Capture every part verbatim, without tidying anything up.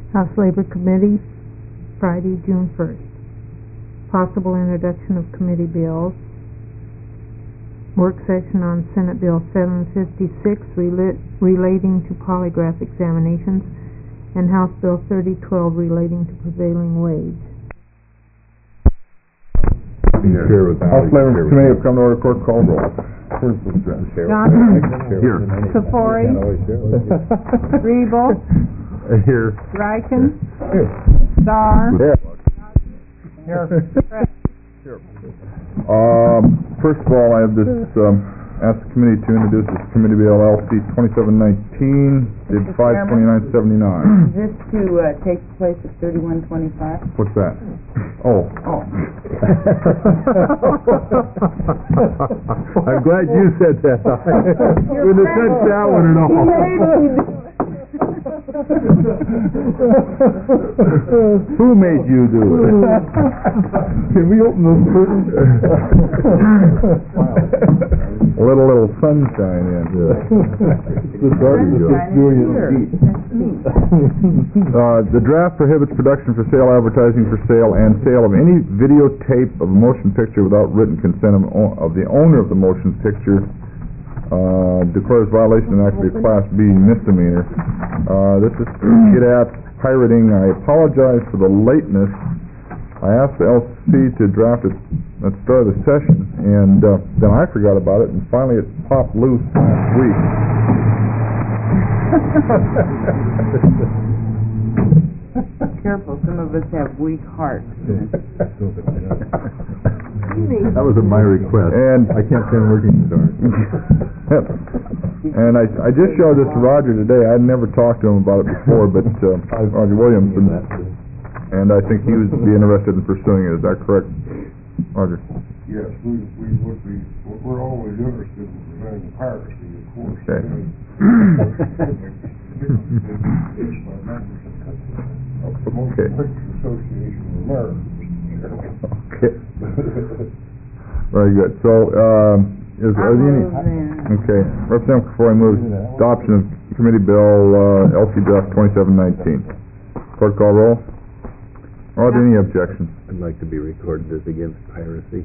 House Labor Committee, Friday, June first. Possible introduction of committee bills. Work session on Senate Bill seven fifty-six rela- relating to polygraph examinations, and House Bill thirty twelve relating to prevailing wage. House Labor Committee have come to order. Court call roll. Johnson. Here. Kafori. Rebel. Here. Riken. Starr. Here. Um, first of all, I have this, um, ask the committee to introduce this committee bill L C twenty-seven nineteen, dated five twenty-nine seventy-nine. Is this to uh, take place at thirty-one twenty-five? What's that? Oh. Oh. I'm glad you said that. Wouldn't have said that one at all. Who made you do it? Can we open those curtains? A little, little sunshine in. The darkness is doing its heat. Uh, the draft prohibits production for sale, advertising for sale, and sale of any videotape of a motion picture without written consent of, of the owner of the motion picture. Uh, declares violation and actually a Class B misdemeanor. Uh, this is to get at pirating. I apologize for the lateness. I asked the L C to draft it at the start of the session, and uh, then I forgot about it, and finally it popped loose last week. Careful, some of us have weak hearts. That was at my request. And I can't say I'm working in the dark. And I, I just showed this to Roger today. I'd never talked to him about it before, but uh, Roger Williamson, and I think he would be interested in pursuing it. Is that correct, Roger? Yes, we, we would be. We're always interested in preventing piracy, of course. Okay. The Motion Picture Association of America. Okay. Very good. So, um, is are there any? Okay. Representative Kafori moves adoption of committee bill uh, L C Draft twenty-seven nineteen. Clerk call roll. Are there any objections? I'd like to be recorded as against piracy.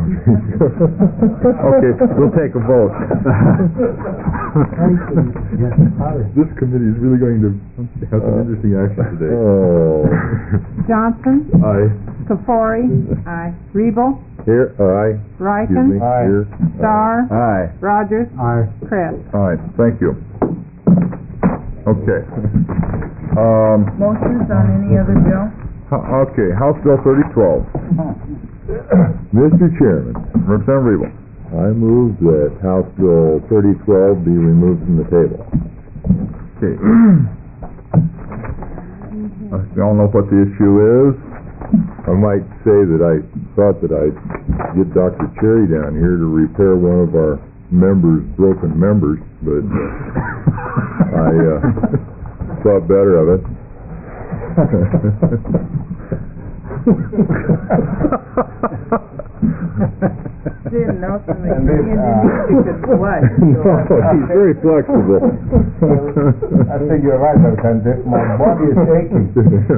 Okay, we'll take a vote. This committee is really going to have some interesting action today. Oh. Johnson. Aye. Kafori. Aye. Rebel. Here, aye. Riken. Here. Starr. Aye. Rogers. Aye. Krebs. All right, thank you. Okay. Um, Motions on any other bill? okay, House Bill thirty twelve. Mister Chairman, Representative Rebel. I move that House Bill thirty twelve be removed from the table. Okay. We all know what the issue is. I might say that I thought that I'd get Doctor Cherry down here to repair one of our members' broken members, but I uh, thought better of it. Didn't know from the you could blush. No, he's very flexible. I think you're right, Lieutenant. My body is aching.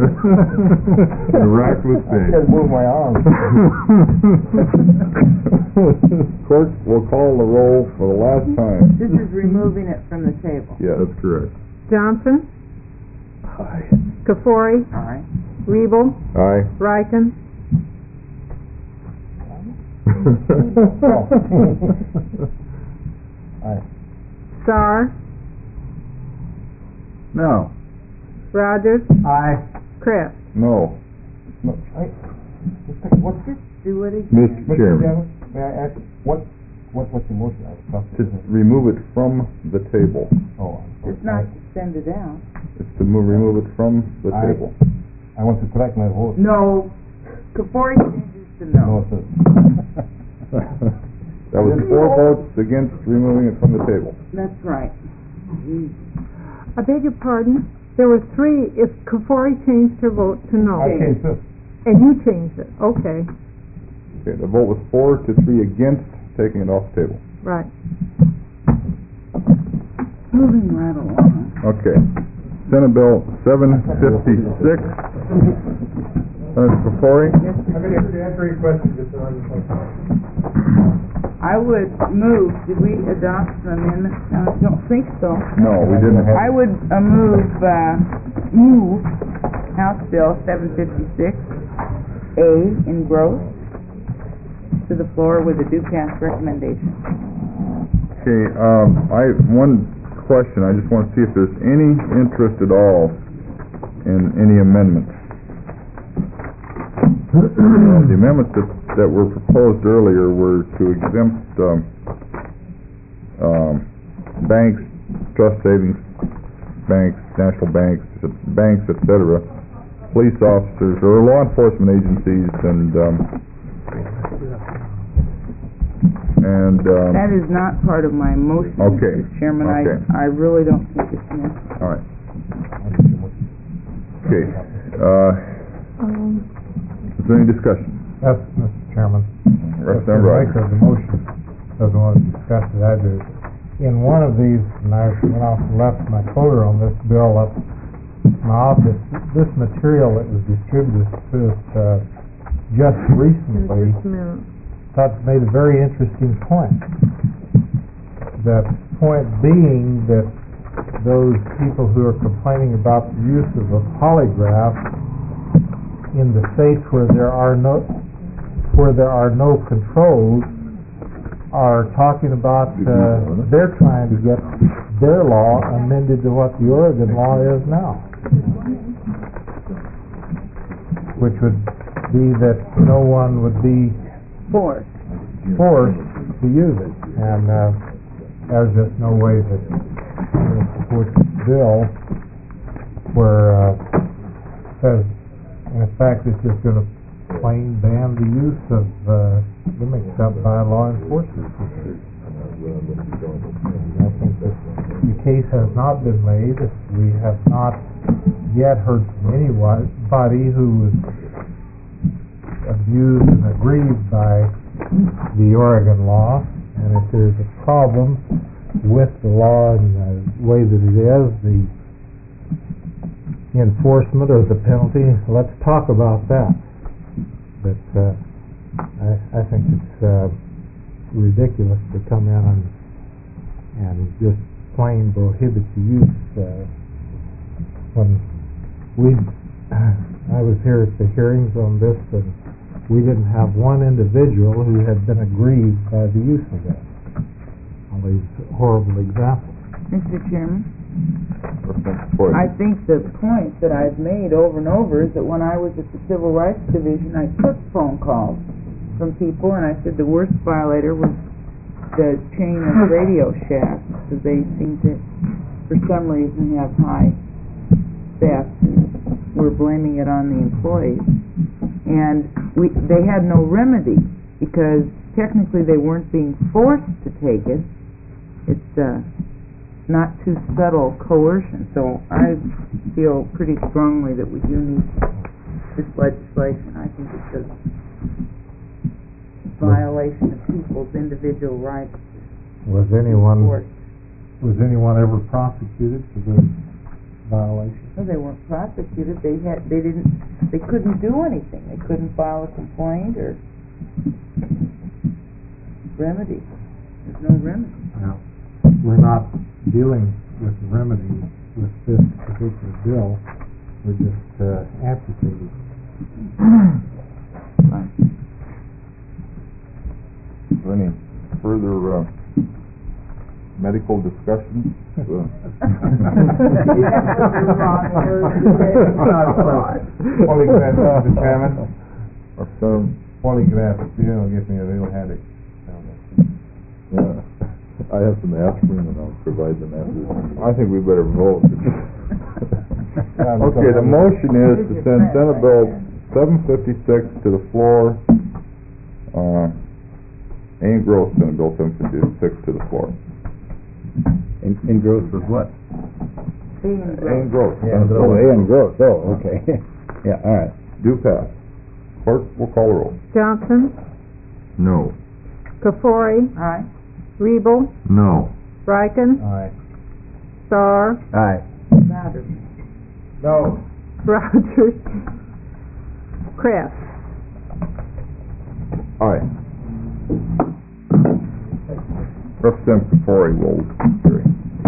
Racked with I pain. can't move my arms. Clerk will call the roll for the last time. This is removing it from the table. Yeah, that's correct. Johnson. Aye. Kafori. Aye. Rebel. Aye. Riken. Aye. Starr. No. Rogers. Aye. Krebs. No. No, I, what's Just do it again. Mister Mister Chairman, Chairman, may I ask, what, what, what's the motion? I was To remove it from the table. Oh, I'm It's sorry. not to send it out. It's to move, remove it from the Aye. table. I want to correct my vote. No. Kafori changes to No, no. sir. That was four votes against removing it from the table. That's right. I beg your pardon? There were three. If Kafori changed her vote to no. I changed this. And you changed it. Okay. Okay, the vote was four to three against taking it off the table. Right. Moving right along. Okay. Senate Bill seven fifty-six. Senator Kafori? Yes, I'm going to answer your question, just so I I would move, did we adopt an amendment? No, I don't think so. No, we didn't have. I would uh, move, uh, move House Bill seven fifty-six A in growth to the floor with a due pass recommendation. Okay, um, I, one question, I just want to see if there's any interest at all in any amendments. Uh, the amendments that, that were proposed earlier were to exempt, um, um, banks, trust savings banks, national banks, banks, et cetera, police officers, or law enforcement agencies, and, um, and, um... That is not part of my motion, Okay, Mister Chairman. okay. I, I really don't think it's necessary. All right. Okay, uh, Um, is there any discussion? Yes, Mister Chairman. Representative The Rogers. maker of the motion doesn't want to discuss it, I do. In one of these, and I went off and left my folder on this bill up in my office, this material that was distributed to us uh, just recently, just a minute. thought made a very interesting point. The point being that those people who are complaining about the use of a polygraph in the states where there are no where there are no controls are talking about uh, they're trying to get their law amended to what the Oregon law is now, which would be that no one would be Four. forced to use it, and uh, there's just no way that uh, support this bill where uh, says in effect it's just going to plain ban the use of uh, gimmicks up by law enforcement. I think that the case has not been made. We have not yet heard from anybody who was abused and aggrieved by the Oregon law, and if there's a problem with the law and the way that it is, the enforcement or the penalty, let's talk about that. But uh, I, I think it's uh, ridiculous to come in and, and just plain prohibit the use uh, when we I was here at the hearings on this, and we didn't have one individual who had been aggrieved by the use of that. All these horrible examples. Mister Chairman, Boy. I think the point that I've made over and over is that when I was at the Civil Rights Division, I took phone calls from people, and I said the worst violator was the chain of Radio Shacks, because they seem to, for some reason, have high theft, and we're blaming it on the employees. And we, they had no remedy, because technically they weren't being forced to take it. It's uh, not too subtle coercion. So I feel pretty strongly that we do need this legislation. I think it's a violation of people's individual rights. Was anyone Forced. was anyone ever prosecuted for this violation? Well, they weren't prosecuted. They had. They didn't. They couldn't do anything. They couldn't file a complaint or remedy. There's no remedy. Well, we're not dealing with remedy with this particular bill. We're just uh, amputating. Fine. Is there any further uh, medical discussion? Uh, Polygraph, Mister Chairman. Representative? Polygraph, you know, gives me a real headache. Yeah. I have some aspirin, and I'll provide them after. I think we better vote. Okay, the motion is to send Senate Bill seven fifty-six to the floor, uh, and growth, Senate Bill seven fifty-six to the floor. In, in growth is what? And growth. Senate Bill Oh, and and growth, oh, okay. Yeah, all right. Do pass. Clerk will call the roll. Johnson, No. Kafori, Aye. Riebel, No. Riken, Aye. Starr, Aye. Matters. No. Rogers. Chris. Aye. Representative Tory will carry.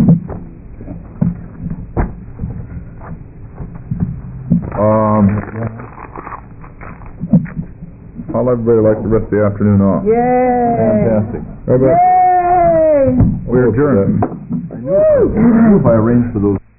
Um, I'll let everybody like the rest of the afternoon off. Yay! Fantastic. How about- Yay! We're adjourned. I knew if I arranged for those